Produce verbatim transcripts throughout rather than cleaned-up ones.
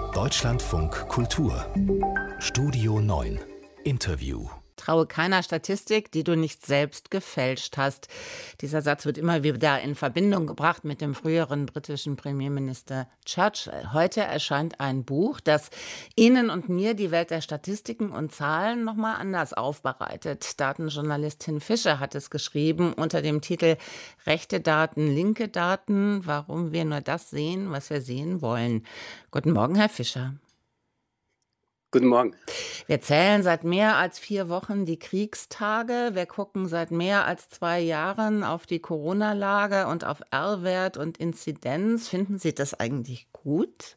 Deutschlandfunk Kultur Studio neun Interview. Traue keiner Statistik, die du nicht selbst gefälscht hast. Dieser Satz wird immer wieder in Verbindung gebracht mit dem früheren britischen Premierminister Churchill. Heute erscheint ein Buch, das Ihnen und mir die Welt der Statistiken und Zahlen nochmal anders aufbereitet. Datenjournalistin Fischer hat es geschrieben unter dem Titel Rechte Daten, linke Daten, warum wir nur das sehen, was wir sehen wollen. Guten Morgen, Herr Fischer. Guten Morgen. Wir zählen seit mehr als vier Wochen die Kriegstage. Wir gucken seit mehr als zwei Jahren auf die Corona-Lage und auf R-Wert und Inzidenz. Finden Sie das eigentlich gut?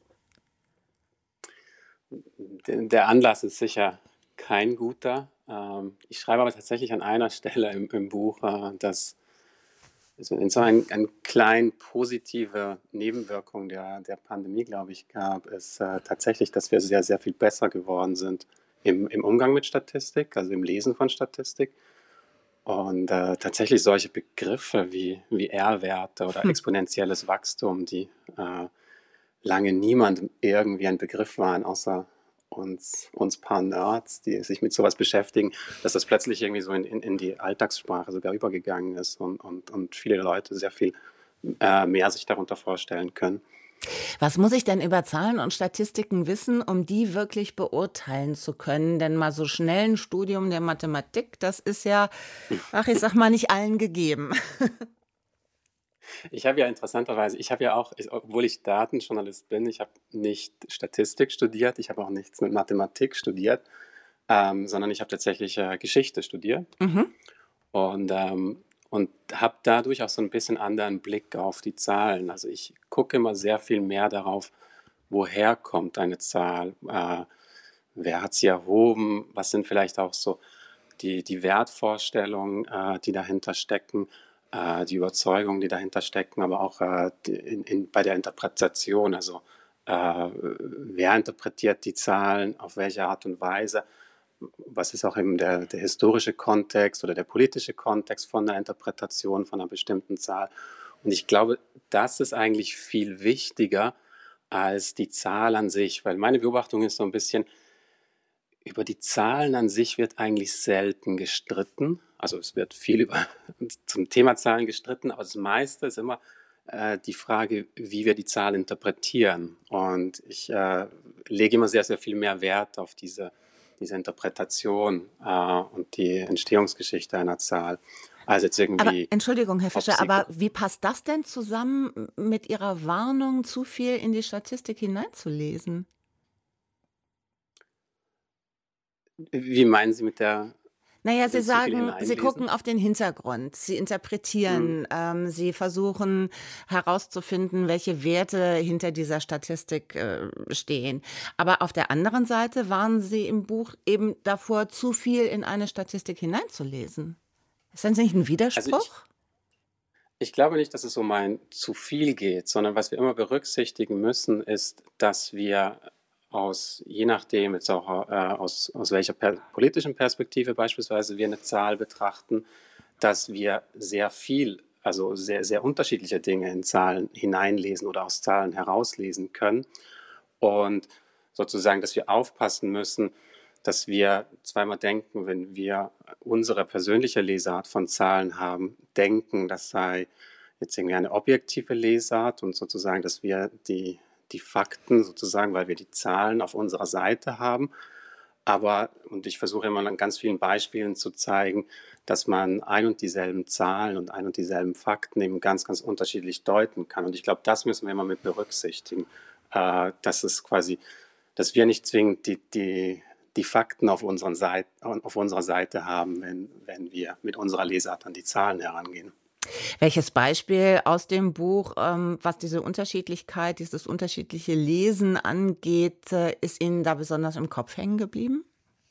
Der Anlass ist sicher kein guter. Ich schreibe aber tatsächlich an einer Stelle im, im Buch, dass es so eine ein kleine positive Nebenwirkung der, der Pandemie, glaube ich, gab, ist äh, tatsächlich, dass wir sehr, sehr viel besser geworden sind im, im Umgang mit Statistik, also im Lesen von Statistik. Und äh, tatsächlich solche Begriffe wie, wie R-Werte oder Hm. exponentielles Wachstum, die äh, lange niemand irgendwie ein Begriff waren, außer uns, uns paar Nerds, die sich mit sowas beschäftigen, dass das plötzlich irgendwie so in, in, in die Alltagssprache sogar übergegangen ist und, und, und viele Leute sehr viel äh, mehr sich darunter vorstellen können. Was muss ich denn über Zahlen und Statistiken wissen, um die wirklich beurteilen zu können? Denn mal so schnell ein Studium der Mathematik, das ist ja, ach, ich sag mal, nicht allen gegeben. Ich habe ja interessanterweise, ich habe ja auch, ich, obwohl ich Datenjournalist bin, ich habe nicht Statistik studiert, ich habe auch nichts mit Mathematik studiert, ähm, sondern ich habe tatsächlich äh, Geschichte studiert Mhm. und, ähm, und habe dadurch auch so ein bisschen anderen Blick auf die Zahlen. Also ich gucke immer sehr viel mehr darauf, woher kommt eine Zahl, äh, wer hat sie erhoben, was sind vielleicht auch so die, die Wertvorstellungen, äh, die dahinter stecken, äh, die Überzeugungen, die dahinter stecken, aber auch äh, die- in, in, bei der Interpretation, also äh, wer interpretiert die Zahlen, auf welche Art und Weise, was ist auch eben der, der historische Kontext oder der politische Kontext von der Interpretation von einer bestimmten Zahl. Und ich glaube, das ist eigentlich viel wichtiger als die Zahl an sich, weil meine Beobachtung ist so ein bisschen, über die Zahlen an sich wird eigentlich selten gestritten. Also es wird viel über, zum Thema Zahlen gestritten, aber das meiste ist immer äh, die Frage, wie wir die Zahl interpretieren. Und ich äh, lege immer sehr, sehr viel mehr Wert auf diese, diese Interpretation äh, und die Entstehungsgeschichte einer Zahl. Also jetzt Aber irgendwie, Entschuldigung, Herr ob Fischer, sie... aber wie passt das denn zusammen mit Ihrer Warnung, zu viel in die Statistik hineinzulesen? Wie meinen Sie mit der, Naja, Sie mit zu viel sagen, Sie hineinlesen? gucken auf den Hintergrund, Sie Hm. interpretieren, ähm, Sie versuchen herauszufinden, welche Werte hinter dieser Statistik äh, stehen. Aber auf der anderen Seite warnen Sie im Buch eben davor, zu viel in eine Statistik hineinzulesen. Ist das nicht ein Also ich, Widerspruch? Ich glaube nicht, dass es um ein zu viel geht, sondern was wir immer berücksichtigen müssen, ist, dass wir aus, je nachdem jetzt auch äh, aus, aus welcher per politischen Perspektive beispielsweise wir eine Zahl betrachten, dass wir sehr viel, also sehr, sehr unterschiedliche Dinge in Zahlen hineinlesen oder aus Zahlen herauslesen können. Und sozusagen, dass wir aufpassen müssen, dass wir zweimal denken, wenn wir unsere persönliche Lesart von Zahlen haben, denken, das sei jetzt irgendwie eine objektive Lesart und sozusagen, dass wir die, die Fakten sozusagen, weil wir die Zahlen auf unserer Seite haben. Aber, und ich versuche immer an ganz vielen Beispielen zu zeigen, dass man ein und dieselben Zahlen und ein und dieselben Fakten eben ganz, ganz unterschiedlich deuten kann. Und ich glaube, das müssen wir immer mit berücksichtigen, äh, dass es quasi, dass wir nicht zwingend die, die, die Fakten auf, unseren Seite, auf unserer Seite haben, wenn, wenn wir mit unserer Lesart an die Zahlen herangehen. Welches Beispiel aus dem Buch, ähm, was diese Unterschiedlichkeit, dieses unterschiedliche Lesen angeht, äh, ist Ihnen da besonders im Kopf hängen geblieben?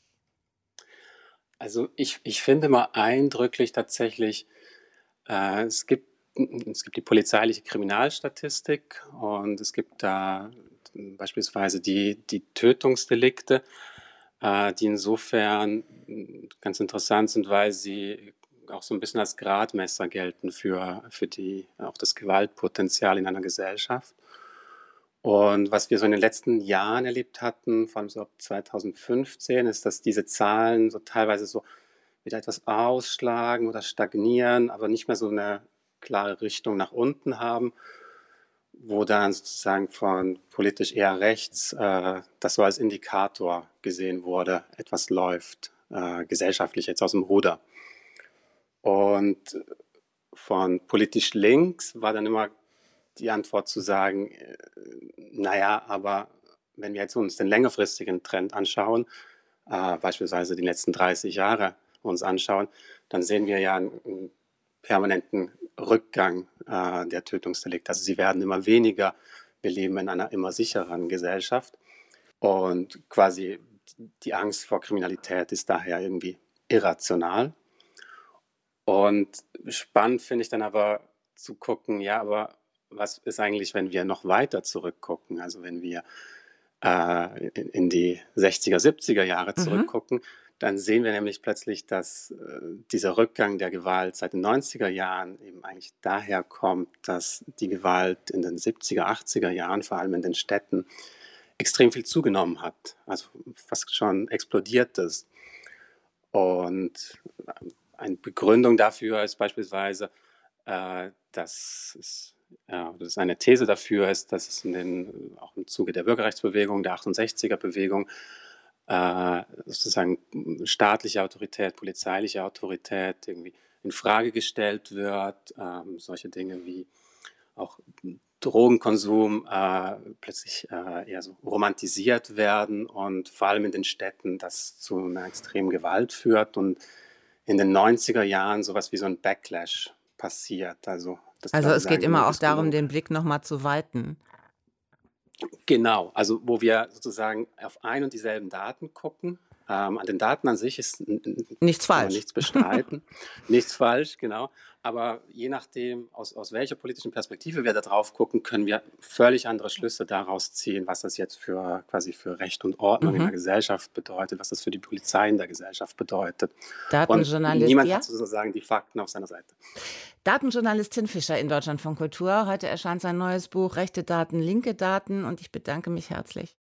Also ich, ich finde mal eindrücklich tatsächlich, äh, es gibt, es gibt die polizeiliche Kriminalstatistik und es gibt da beispielsweise die, die Tötungsdelikte, äh, die insofern mh, ganz interessant sind, weil sie auch so ein bisschen als Gradmesser gelten für, für die, auch das Gewaltpotenzial in einer Gesellschaft. Und was wir so in den letzten Jahren erlebt hatten, vor allem so ab zweitausendfünfzehn, ist, dass diese Zahlen so teilweise so wieder etwas ausschlagen oder stagnieren, aber nicht mehr so eine klare Richtung nach unten haben, wo dann sozusagen von politisch eher rechts äh, das so als Indikator gesehen wurde, etwas läuft äh, gesellschaftlich jetzt aus dem Ruder. Und von politisch links war dann immer die Antwort zu sagen, äh, naja, aber wenn wir jetzt uns den längerfristigen Trend anschauen, äh, beispielsweise die letzten dreißig Jahre uns anschauen, dann sehen wir ja einen, einen permanenten Rückgang äh, der Tötungsdelikte. Also sie werden immer weniger. Wir leben in einer immer sichereren Gesellschaft. Und quasi die Angst vor Kriminalität ist daher irgendwie irrational. Und spannend finde ich dann aber zu gucken, ja, aber was ist eigentlich, wenn wir noch weiter zurückgucken? Also wenn wir äh, in, in die sechziger, siebziger Jahre Mhm. zurückgucken, dann sehen wir nämlich plötzlich, dass äh, dieser Rückgang der Gewalt seit den neunziger Jahren eben eigentlich daher kommt, dass die Gewalt in den siebziger, achtziger Jahren, vor allem in den Städten, extrem viel zugenommen hat, also fast schon explodiert ist. Und eine Begründung dafür ist beispielsweise, äh, dass es, ja, das ist eine These dafür ist, dass es in den, auch im Zuge der Bürgerrechtsbewegung, der achtundsechziger-Bewegung, äh, sozusagen staatliche Autorität, polizeiliche Autorität irgendwie in Frage gestellt wird. Ähm, solche Dinge wie auch Drogenkonsum äh, plötzlich äh, eher so romantisiert werden und vor allem in den Städten das zu einer extremen Gewalt führt und in den neunziger Jahren sowas wie so ein Backlash passiert. Also das Also glaube ich es ist geht eine immer auch darum, Diskussion. den Blick nochmal zu weiten. Genau, also wo wir sozusagen auf ein und dieselben Daten gucken. Ähm, an den Daten an sich ist, n- n- Nichts kann man falsch. nichts bestreiten, nichts falsch, genau. Aber je nachdem, aus, aus welcher politischen Perspektive wir da drauf gucken, können wir völlig andere Schlüsse daraus ziehen, was das jetzt für quasi für Recht und Ordnung in der Mhm. Gesellschaft bedeutet, was das für die Polizei in der Gesellschaft bedeutet. Und Datenjournalist, niemand hat ja? sozusagen die Fakten auf seiner Seite. Datenjournalistin Fischer in Deutschlandfunk Kultur. Heute erscheint sein neues Buch Rechte Daten, linke Daten und ich bedanke mich herzlich.